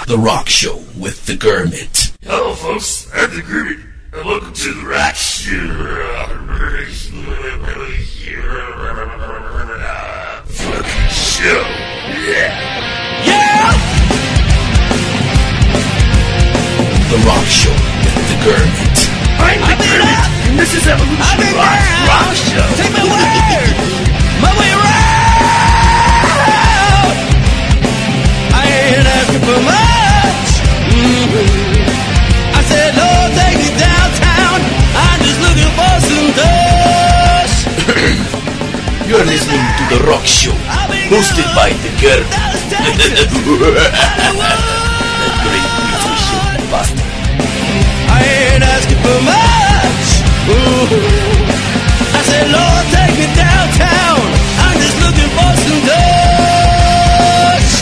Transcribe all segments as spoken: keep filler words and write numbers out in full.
The Rock Show with the Gurmit. Hello, folks. I'm the Gurmit, and welcome to the Rock Show. Fucking show. Yeah. Yeah! The Rock Show with the Gurmit. I'm the Gurmit, and this is Evolution Rock's Rock Show. Take my way! My way around! I ain't asking for much. Mm-hmm. I said, Lord, take me downtown. I'm just looking for some dust. You're listening to The Rock Show, hosted by the Gurmit. The great musician bastard. I ain't asking for much. Ooh. I said, Lord, take me downtown. I'm just looking for some dust.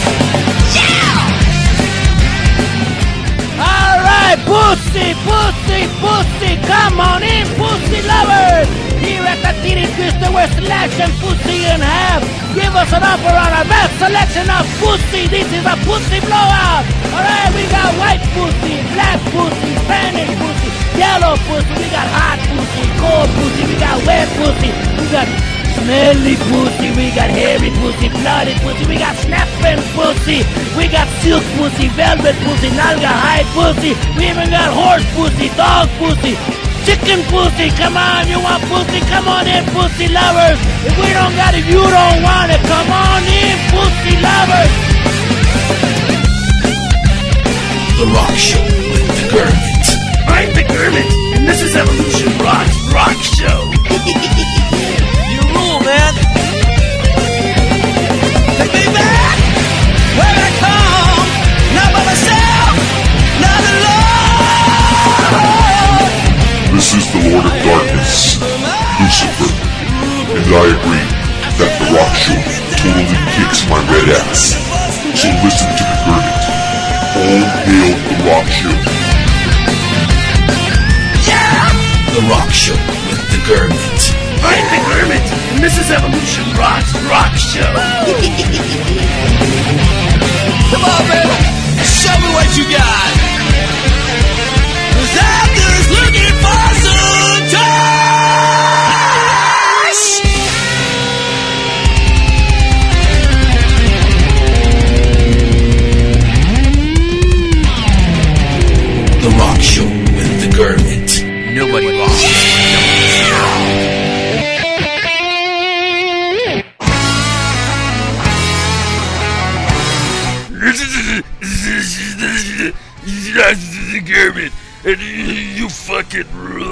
Yeah! All right, pussy, pussy, pussy, come on in, pussy lovers. Here at the Titty Twister, we're slashing pussy in half. Give us an offer on our best selection of pussy. This is a pussy blowout. All right, we got white pussy, black pussy, Spanish pussy, yellow pussy. We got hot pussy, cold pussy. We got wet pussy. We got smelly pussy. We got hairy pussy, bloody pussy. We got snapping pussy. We got silk pussy, velvet pussy, nalga hide pussy. We even got horse pussy, dog pussy, chicken pussy. Come on, you want pussy? Come on in, pussy lovers. If we don't got it, you don't want it. Come on in, pussy lovers. The Rock Show with the Gurmit. I'm the Gurmit, and this is Evolution Rock's Rock Show. You rule, man. Take me back where I come. Not by myself, not alone. This is the Lord of Darkness, Lucifer, and I agree that The Rock Show totally kicks my red ass. So listen to the Gurmit. All hail The Rock Show. Yeah! The Rock Show with the Gurmit. I'm the Gurmit, and this is Evolution Rock's Rock Show. Come on, baby. Show me what you got. 'Cause I'm just looking for some touch. The Rock Show with the Gurmit. Nobody lost. This is the Gurmit, and you fucking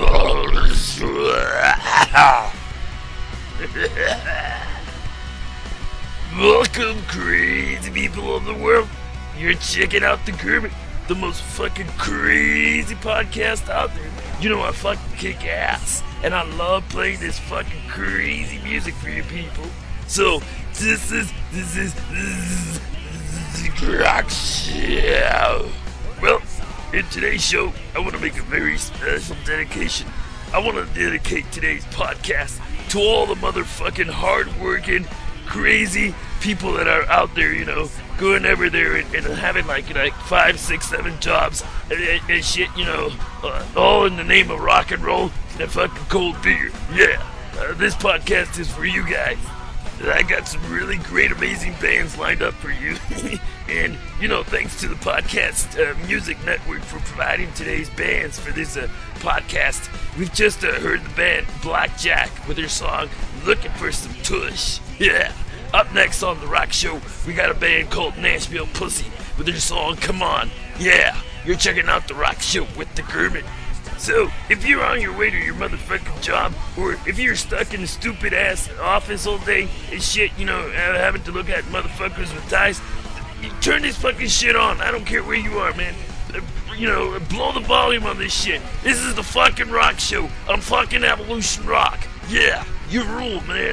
welcome, crazy people of the world. You're checking out the Gurmit, the most fucking crazy podcast out there. You know I fucking kick ass, and I love playing this fucking crazy music for you people. So this is this is this is the Rock Show. Well, in today's show, I want to make a very special dedication. I want to dedicate today's podcast to all the motherfucking hard-working, crazy people that are out there, you know, going over there and, and having like like five, six, seven jobs and, and, and shit, you know, uh, all in the name of rock and roll and fucking cold beer. Yeah, uh, this podcast is for you guys. I got some really great, amazing bands lined up for you. And, you know, thanks to the Podcast uh, Music Network for providing today's bands for this uh, podcast. We've just uh, heard the band Blackjack with their song, Looking for Some Tush. Yeah. Up next on The Rock Show, we got a band called Nashville Pussy with their song, Come On. Yeah. You're checking out The Rock Show with the Gurmit. So, if you're on your way to your motherfucking job, or if you're stuck in a stupid-ass office all day and shit, you know, having to look at motherfuckers with ties, you turn this fucking shit on. I don't care where you are, man. You know, blow the volume on this shit. This is the fucking Rock Show on fucking Evolution Rock. Yeah, you rule, man.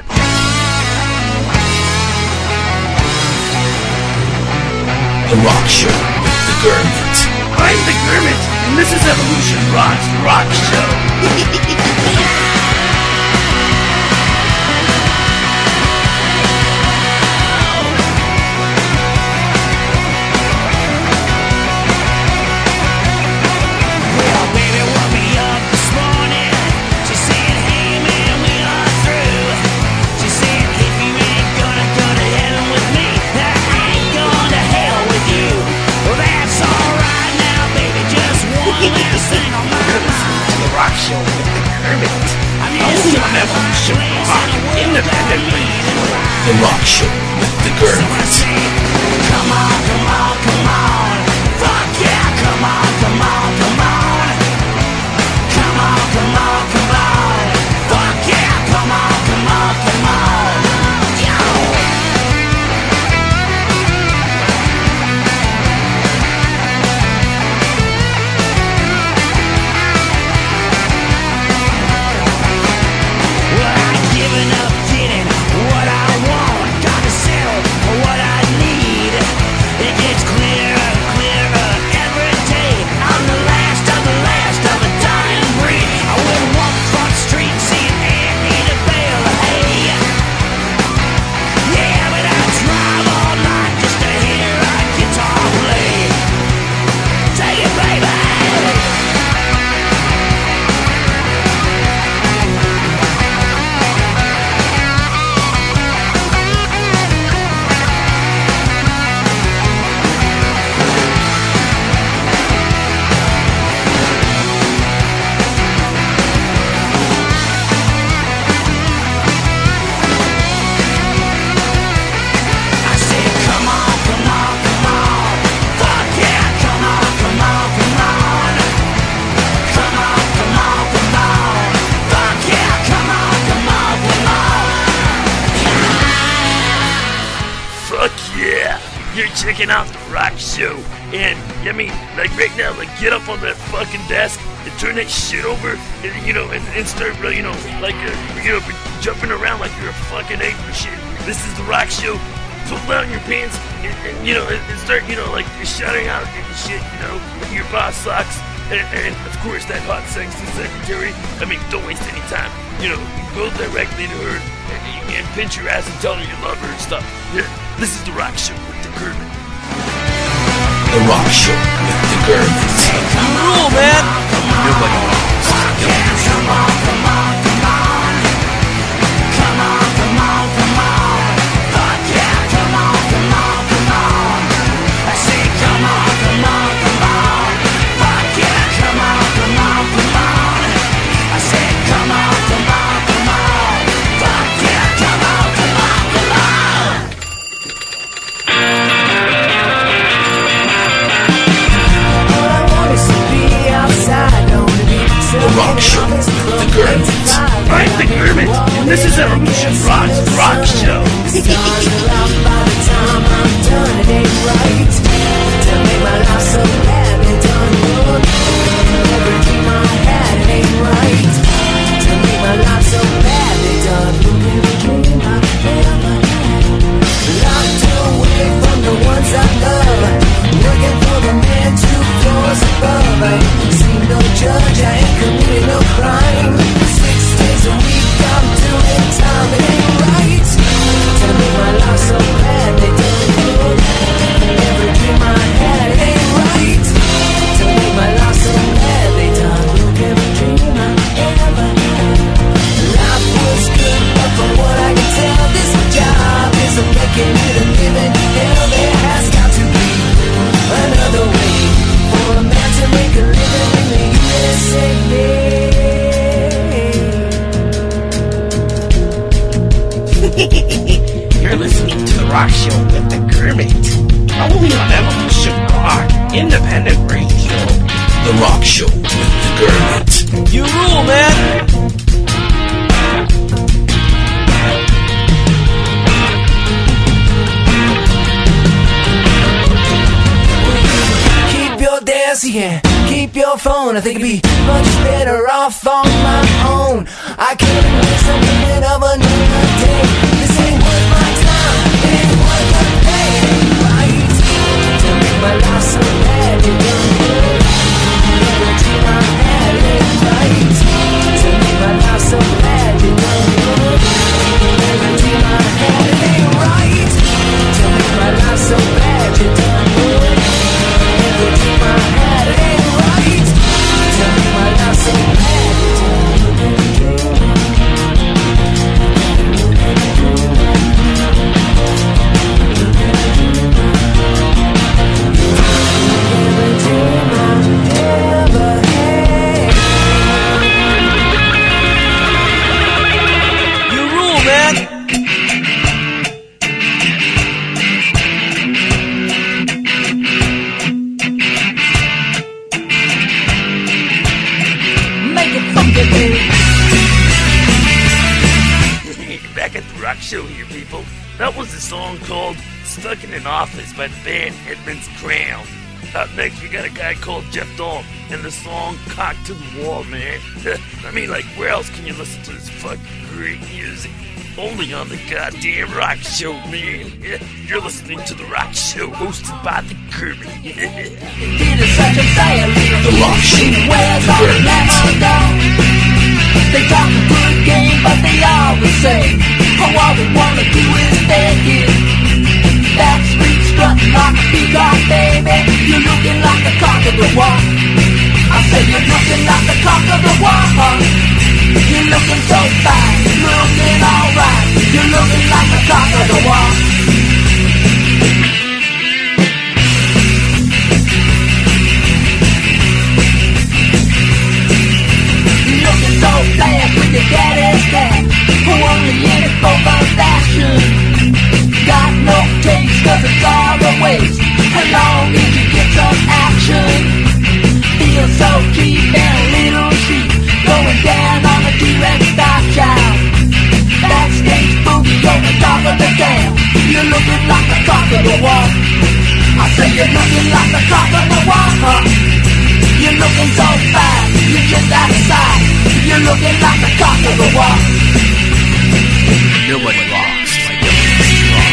The Rock Show with the Gurmit. I'm the Gurmit, and this is Evolution Rock's Rock Show. Rock Show with the Gurmit. Come on, come on, come on. Fuck yeah, come on, come on, come on. Come on, come on, come on. Fuck yeah, come on, come on, come on. Yo! Well, I've given up getting what I want. Gotta settle for what I need. It gets clearer, clearer every day. I'm the last of the last of a dying breed. I wouldn't walk across the street and see an ant need a bale of hay. Yeah, but I drive all night just to hear a guitar play. Take it, baby! I said, come on, come on, come on. Fuck yeah, come on, come on, come on. Come on, come on, come on. Fuck yeah, come on, come on, come on. Fuck yeah! You're checking out the Rock Show, and I mean, like right now, like get up on that fucking desk and turn that shit over, and you know, and, and start, you know, like uh, you know, jumping around like you're a fucking ape and shit. This is the Rock Show. Pull down your pants, and, and you know, and, and start, you know, like shouting out and shit, you know, your boss sucks, and, and of course that hot sexy secretary. I mean, don't waste any time. You know, go directly to her and, and pinch your ass and tell her you love her and stuff. Yeah, this is the Rock Show with the Gurmit. The Rock Show with the Gurmit. You rule, man. Nobody knows. Come on, come on, come on. Come on, come on, come on. Fuck yeah, come on, come on, come on. I say, come on, come on, come on. Fuck yeah, come on, come on, come on. I say, come on, come on, come on. Fuck yeah, come on, come on, come on. All I want is to be outside, don't be The Rock Show with the Gurmit. I'm the Gurmit, and this is Evolution Rock's Rock Show. By the time I'm done, it ain't right to make my life so badly done good. Every dream I had, it ain't right to make my life so badly done good. Every dream I ever had, locked away from the ones I love, looking for the man two floors above. I ain't seen no judge, I ain't committed no crime. Six days a week, I'm doing time, it ain't right to make my life so badly done good. Every dream I had, it ain't right to make my life so badly done good. Every dream I ever had. Life was good, but from what I can tell, this job isn't making it a living hell. There has got to be another way for a man to make a living in the U S A. You're listening to the Rock Show with the Gurmit. Only on Evolution Rock, independent radio. The Rock Show with the Gurmit. You rule, man. Keep your dancing and keep your phone. I think it'd be much better off on my own. I couldn't miss something of another day. This ain't worth my time. It ain't worth the pay. It ain't right to make my life so bad. You done good. Every dream I had, it ain't right to make my life so bad. You done good. Every dream I had, it ain't right to make my life so bad. You done good. Every dream I had, it ain't right to make my life so bad. You done good. Every dream Show here, people. That was a song called Stuck in an Office by the band Edmonds Crown. Up next, we got a guy called Jeff Dahl and the song Cock to the Wall, man. I mean, like, where else can you listen to this fucking great music? Only on the goddamn Rock Show, man. You're listening to the Rock Show, hosted by the Kermit. The Rock Show, the Kermit. They talk a good game, but they always say, oh, all they wanna do is take it. Backstreet strutting like a peacock, baby. You're looking like the cock of the walk. I say you're looking like the cock of the walk, huh? You're looking so fine, you're looking alright. You're looking like the cock of the walk. You're looking so flat with your daddy's cat, who only in it for the fashion. Got no taste, cause it's all a waste, as long as you get some action. Feel so cheap and a little cheap, going down on the T-Rex style child. Backstage boogie on the top of the town. You're looking like the cock of the walk. I say you're looking like the cock of the walk, huh? You're looking so fine, you're just out of sight. You're looking like the cock of the walk. Nobody rocks like Edmonds Crown.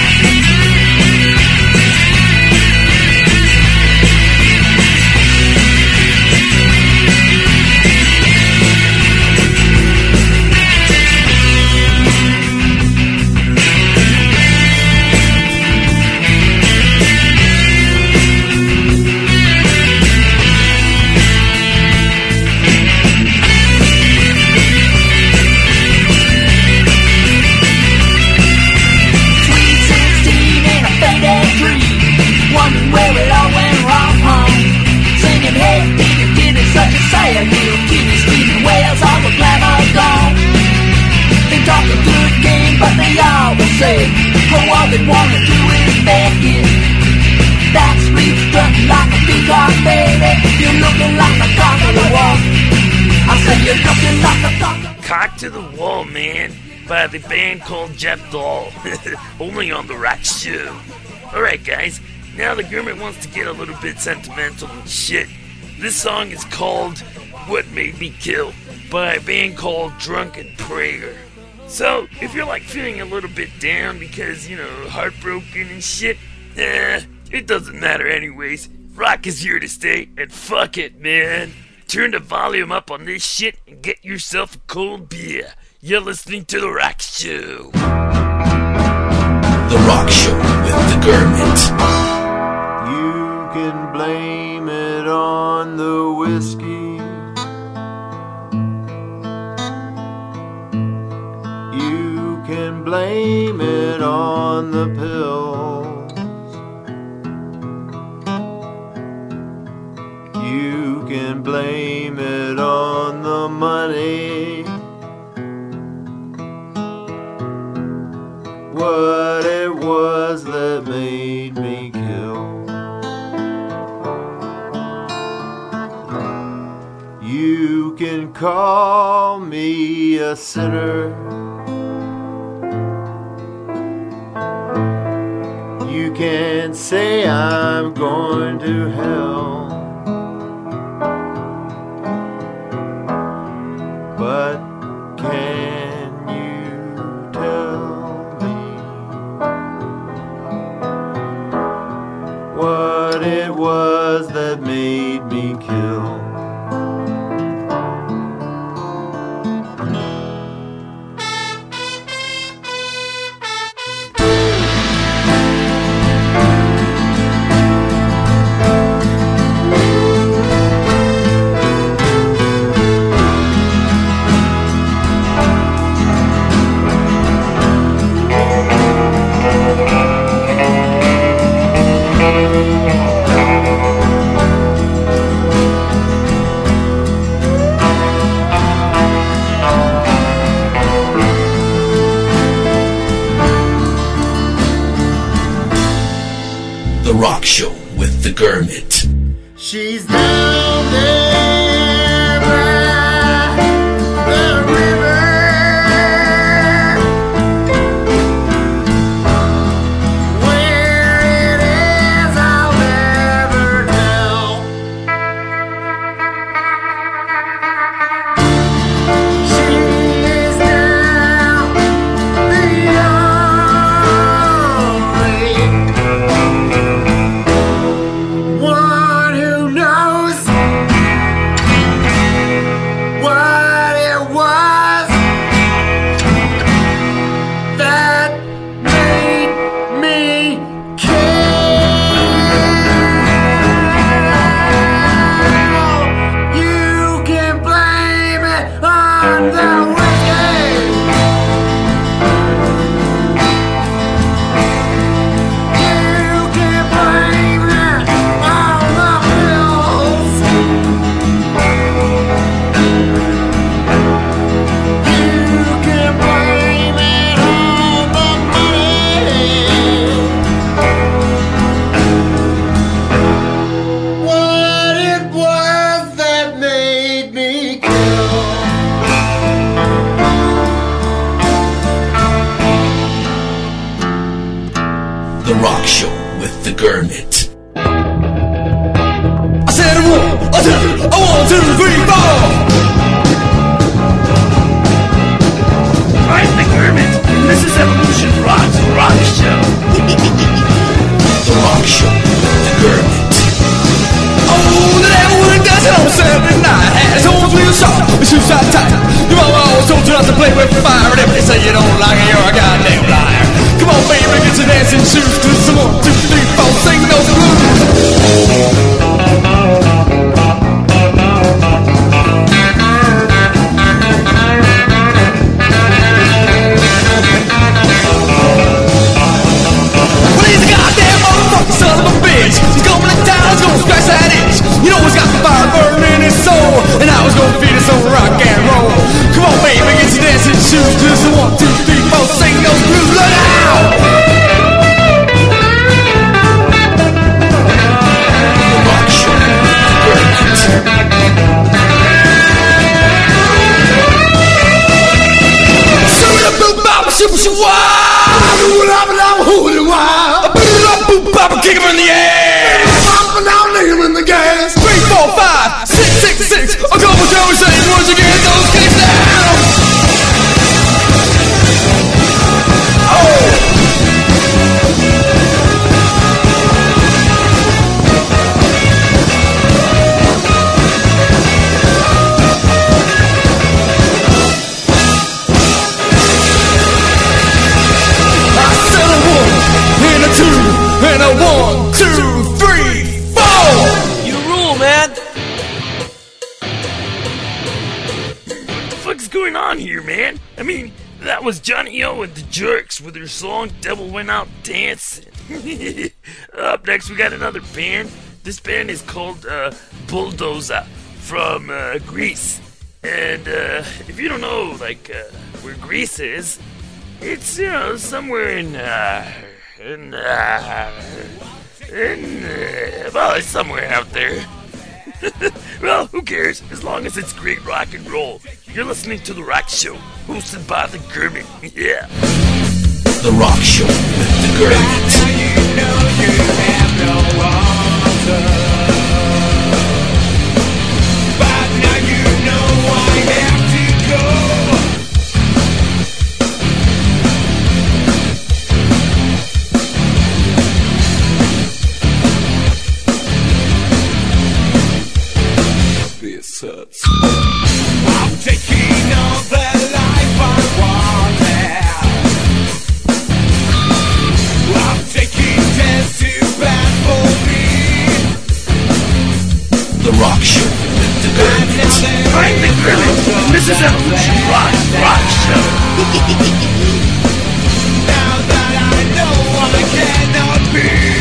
Say, oh, all they wanna do is make it. Backstreet strutting like a peacock, baby. You're looking like the cock of the walk. I say you're looking like the cock of the walk. Cock to the Wall, man, by the band called Jeff Dahl. Only on the Rock Show. Alright, guys, now the Kermit wants to get a little bit sentimental and shit. This song is called What Made Me Kill by a band called Drunken Prayer. So, if you're like feeling a little bit down because, you know, heartbroken and shit, eh, it doesn't matter anyways. Rock is here to stay, and fuck it, man. Turn the volume up on this shit and get yourself a cold beer. You're listening to The Rock Show. The Rock Show with the Kermit. You can blame it on the whiskey. You can blame it on the pills. You can blame it on the money. What it was that made me kill. You can call me a sinner. You can say I'm going to hell, but can you tell me what it was that made me kill? The Rock Show with the Kermit. She's down there by the river. two, a one, two, three, four. I'm the Kermit, and this is Evolution Rock's Rock Show. The Rock Show with the Kermit. Oh, the devil when it does it on Saturday night. Had his horns real sharp, his shoes tight tight. Your mama always told you not to play with fire, and if they say you don't like it, you're a goddamn liar. Come on, baby, get your dancing shoes to some one, two, three, four, sing those blues. Son of a bitch, he's gonna let down, he's gonna scratch that itch. You know he's got the fire burning in his soul, and I was gonna feed us on rock and roll. Come on, baby, get your dancing shoes, cause the one, two, three, four, sing those blues, look out! The Rock Show with the Kermit. Kick him in the ass! Popping out, leave him in the gas! Three, four, five, six, six, six. A couple Joey saying once you get those kicks down! Oh! I said a one and a two. And a one, two, three, four! You rule, man! What the fuck's going on here, man? I mean, that was Johnny O and the Jerks with their song Devil Went Out Dancing. Up next, we got another band. This band is called uh, Bulldozer from uh, Greece. And uh, if you don't know, like, uh, where Greece is, it's, you know, somewhere in... Uh, In, uh, in, uh, well, it's somewhere out there. Well, who cares, as long as it's great rock and roll. You're listening to The Rock Show, hosted by the Kermit. Yeah. The Rock Show with the Kermit. You know you have no answer, but now you know I have to go. I'm taking on the life I wanted. I'm taking tests too bad for me. The Rock Show with the Kermit. I'm the Kermit. This is Evolution Rock, Rock Show. Now that I know I cannot be.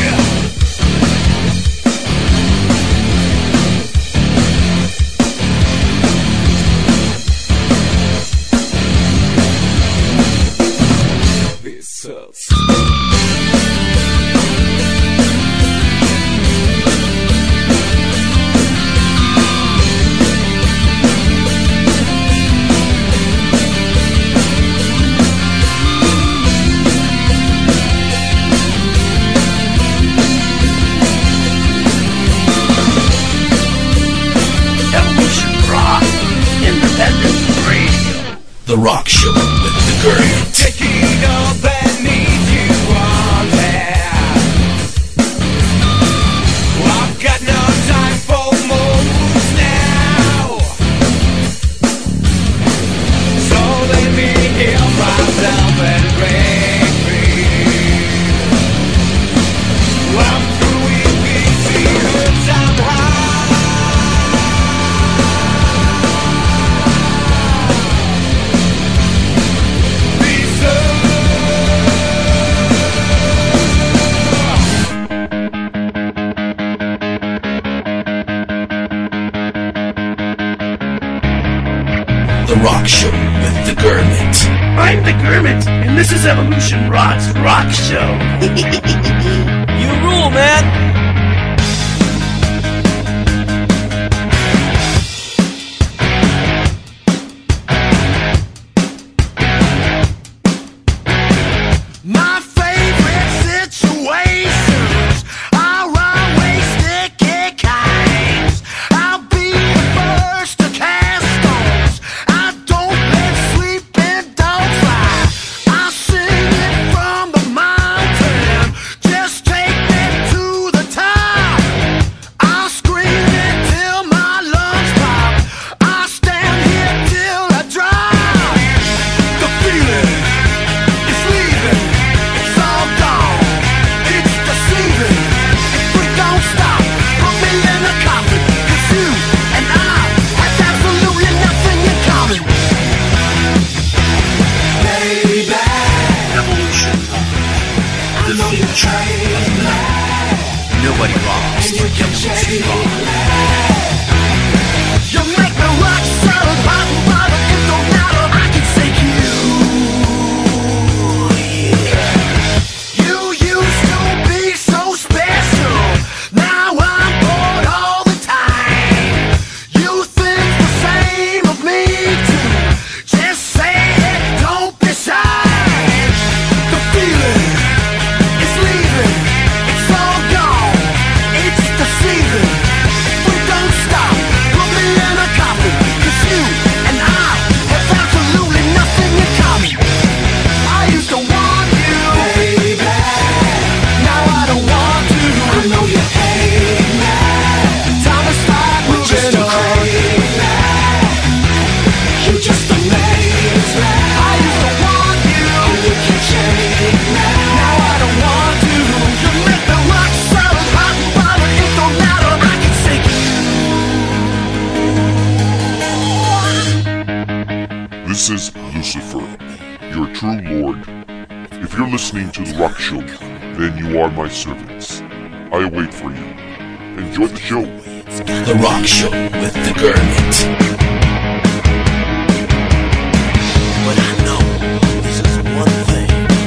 The Rock Show with the Kermit. Taking all that need you wanted. I've got no time for moves now, so let me heal myself and break free. I'm through with easy hurt somehow. The Rock Show with the Kermit. I'm the Kermit, and this is Evolution Rock's Rock Show. You rule, man! My favorite situations are always sticky kinds. I'll be This is Lucifer, your true lord. If you're listening to The Rock Show, then you are my servants. I await for you. Enjoy the show. The Rock Show with the Gurmit. But I know this is one thing.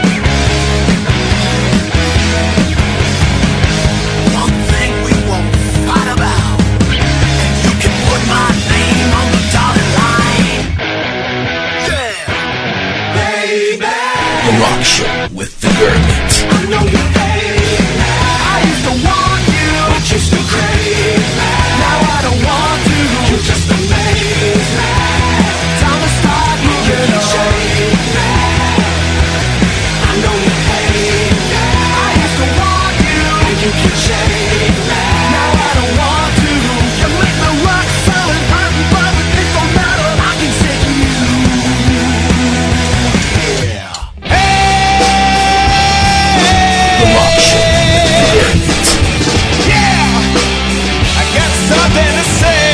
One thing we won't fight about. And you can put my name on the dotted line. Yeah, baby. The Rock Show with the Gurmit. I know you hate me. I used to want you, but you still crave me. Now I don't want to. You just amaze me. Time to start moving on. I know you hate me. I used to want you, and you can shake me. Now I don't want to. You make me rock solid, hurting, but it don't matter. I can take you. Yeah. The Rock Show with the Gurmit. Yeah, I got something to say.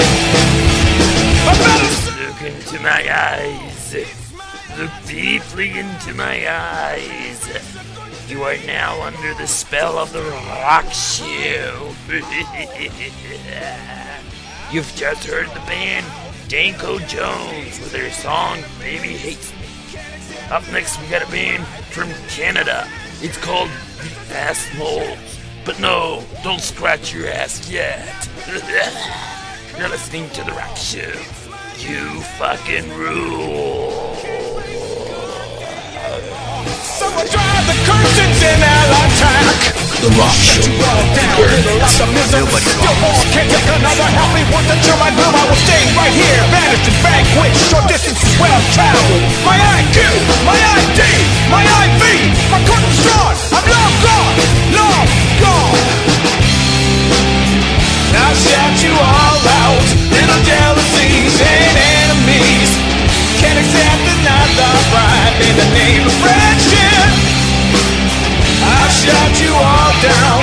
Look into my eyes. Look deeply into my eyes. You are now under the spell of the Rock Show. You've just heard the band Danko Jones with their song Baby Hates Me. Up next we got a band from Canada. It's called The Ass Moles. But no, don't scratch your ass yet. You're listening to The Rock Show. You fucking rule. Someone drive the curtains in our attack. The Rock Show with the Gurmit. Nobody wants. Can't take another healthy one to chill my room. I will stay right here. Vanished and vanquished. Short distance is well traveled. My I Q, my I D, my I V. My curtain's drawn. I'm long gone. Long gone. Now shout you all out. Little jealousies and enemies. Can't accept another bribe in the name of friendship. I'll shut you all down.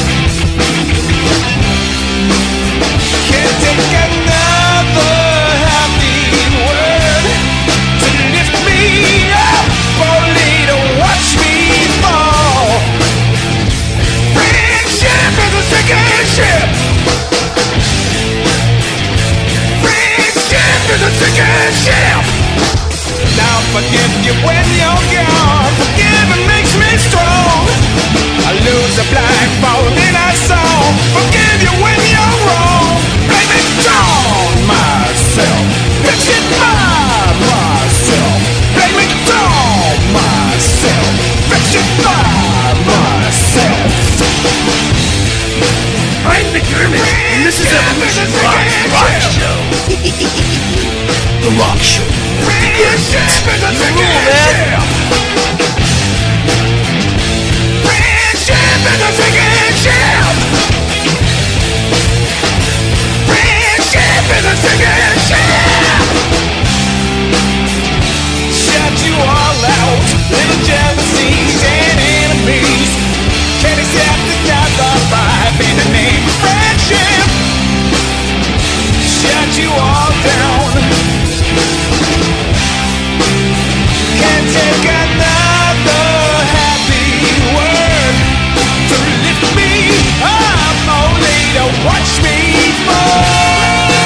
Can't take another happy word to lift me up, only to watch me fall. Friendship is a sinking ship. Friendship is a sinking ship. Now forgive you when you're gone. Forgiving makes me strong. I lose a blindfold in a song. Forgive you when you're wrong. Blame it on myself. Fix it by myself. Blame it on myself. Fix it by myself. I'm the Gurmit, and this is Evolution Rock's Rock Show. The Rock Show with the Gurmit. You rule, man. Friendship is a sinking ship. Friendship is a sinking ship. Shut you all out. Little jealousies and enemies. Can't accept another vibe in the name of friendship. Shut you all down. Can't take another happy word to lift me up, only to watch me fall.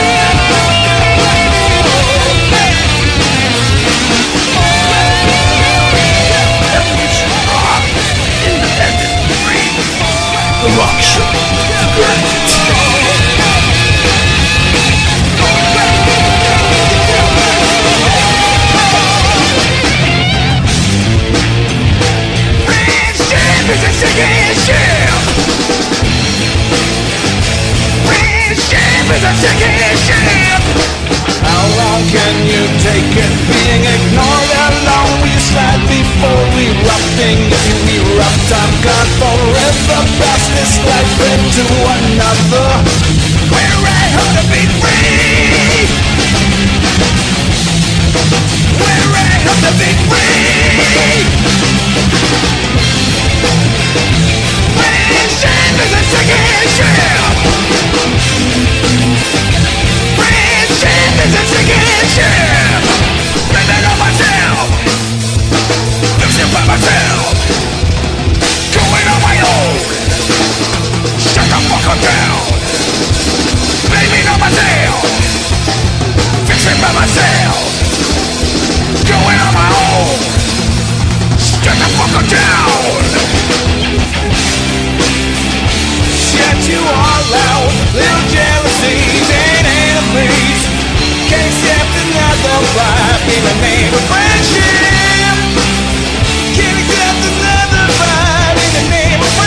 Evolution Rock, independent, free. The Rock Show with the Gurmit. Friendship is a sinking ship. Friendship is a sinking ship. How long can you take it being ignored? How long will you slide before erupting? If you erupt, I'm gone forever. Pass this life into another, where I hope to be free. Where I hope to be free. Friendship is a sinking ship. Friendship is a sinking ship. the name of friendship. Can't accept another fight in the name of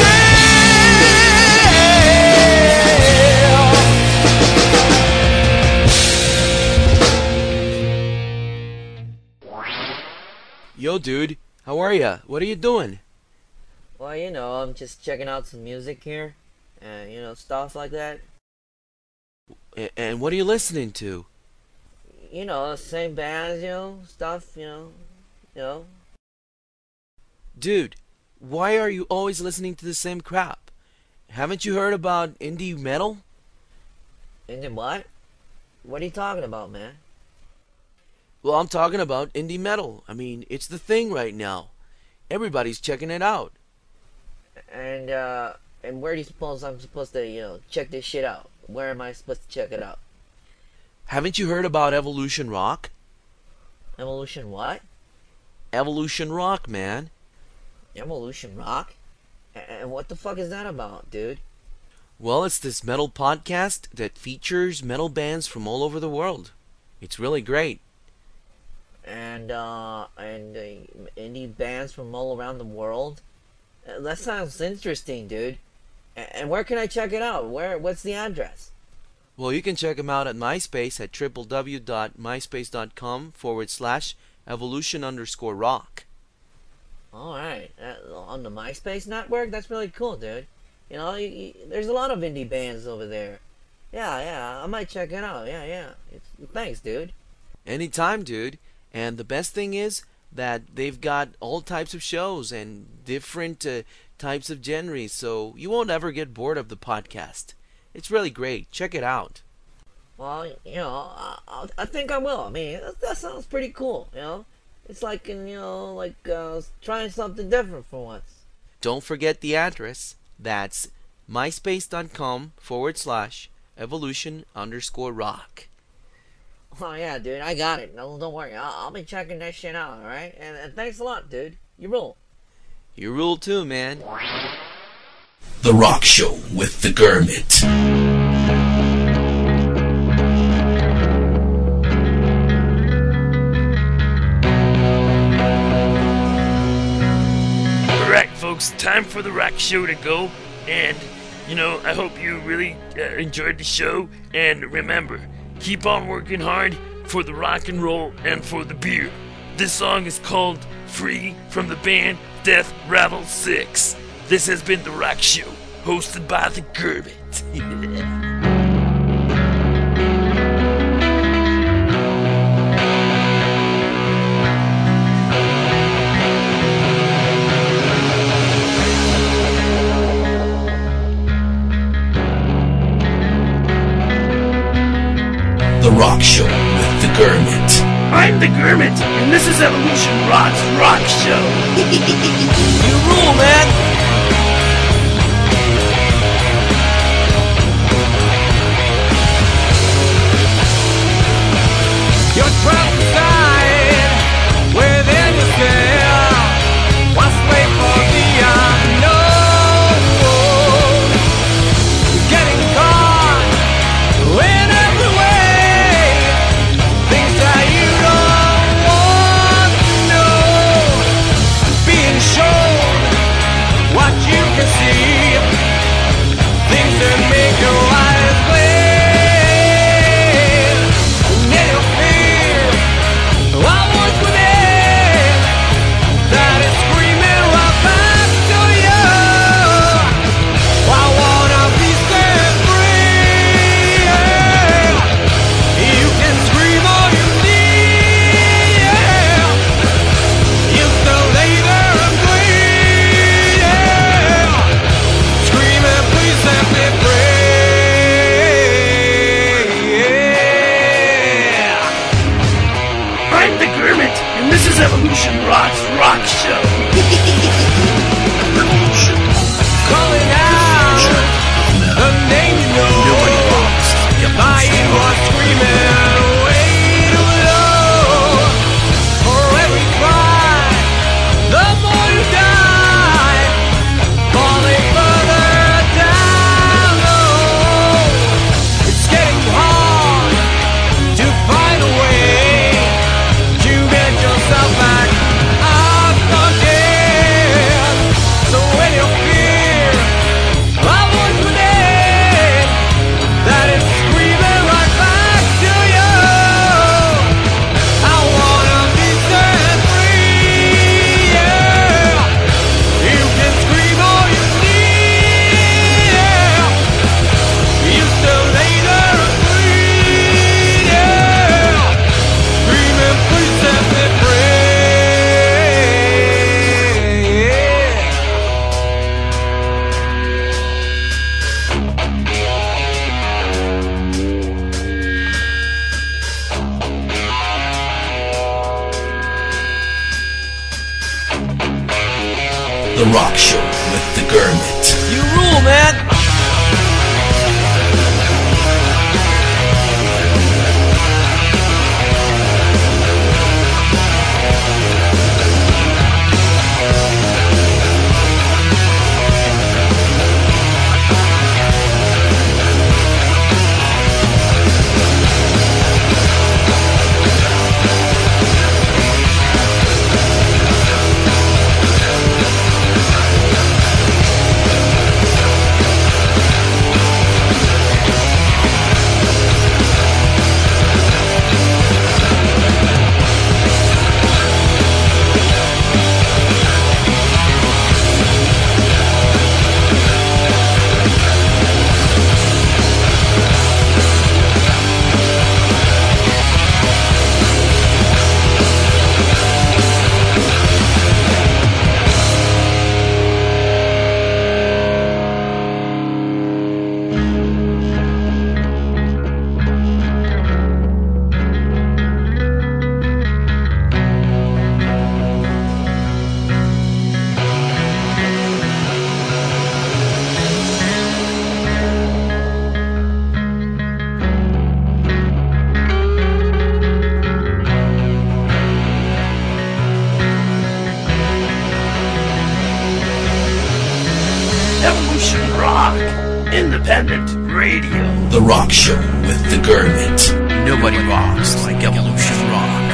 friendship. Yo, dude, how are ya? What are you doing? Well, you know, I'm just checking out some music here, and you know, stuff like that. A- and what are you listening to? You know, same bands, you know, stuff, you know, you know. Dude, why are you always listening to the same crap? Haven't you heard about indie metal? Indie what? What are you talking about, man? Well, I'm talking about indie metal. I mean, it's the thing right now. Everybody's checking it out. And, uh, and where do you suppose I'm supposed to, you know, check this shit out? Where am I supposed to check it out? Haven't you heard about Evolution Rock? Evolution what? Evolution Rock, man. Evolution Rock? And what the fuck is that about, dude? Well, it's this metal podcast that features metal bands from all over the world. It's really great. And, uh, and uh, indie bands from all around the world? Uh, that sounds interesting, dude. A- and where can I check it out? Where? What's the address? Well, you can check them out at MySpace at www.myspace.com forward slash evolution underscore rock. Alright. Uh, on the MySpace network? That's really cool, dude. You know, you, you, there's a lot of indie bands over there. Yeah, yeah, I might check it out. Yeah, yeah. It's, thanks, dude. Anytime, dude. And the best thing is that they've got all types of shows and different uh, types of genres, so you won't ever get bored of the podcast. It's really great. Check it out. Well, you know, I, I, I think I will. I mean, that, that sounds pretty cool, you know? It's like, you know, like uh, trying something different for once. Don't forget the address. That's myspace.com forward slash evolution underscore rock. Oh, yeah, dude, I got it. No, don't worry. I'll, I'll be checking that shit out, alright? And, and thanks a lot, dude. You rule. You rule too, man. The Rock Show with the Gurmit. Alright, folks, time for the Rock Show to go. And, you know, I hope you really uh, enjoyed the show. And remember, keep on working hard for the rock and roll and for the beer. This song is called Free from the band Death Rattle six. This has been The Rock Show, hosted by the Gurmit. The Rock Show with the Gurmit. I'm the Gurmit, and this is Evolution Rock's Rock Show. You rule, man. You're trapped inside within yourself. What's wait for the unknown? Getting caught in every way. Things that you don't want to know. Being shown what you can see. Things that make your eyes glare. Evolution Rock's Rock Show. Evolution. Calling out the name you know. Nobody rocks. By you are screaming way too low. For every cry, the more you die. Falling further down low. It's getting hard to find a way to The Rock Show with the Gurmit. You rule, man! Evolution Rock, independent radio. The Rock Show with the Gurmit. Nobody rocks like Evolution Rock.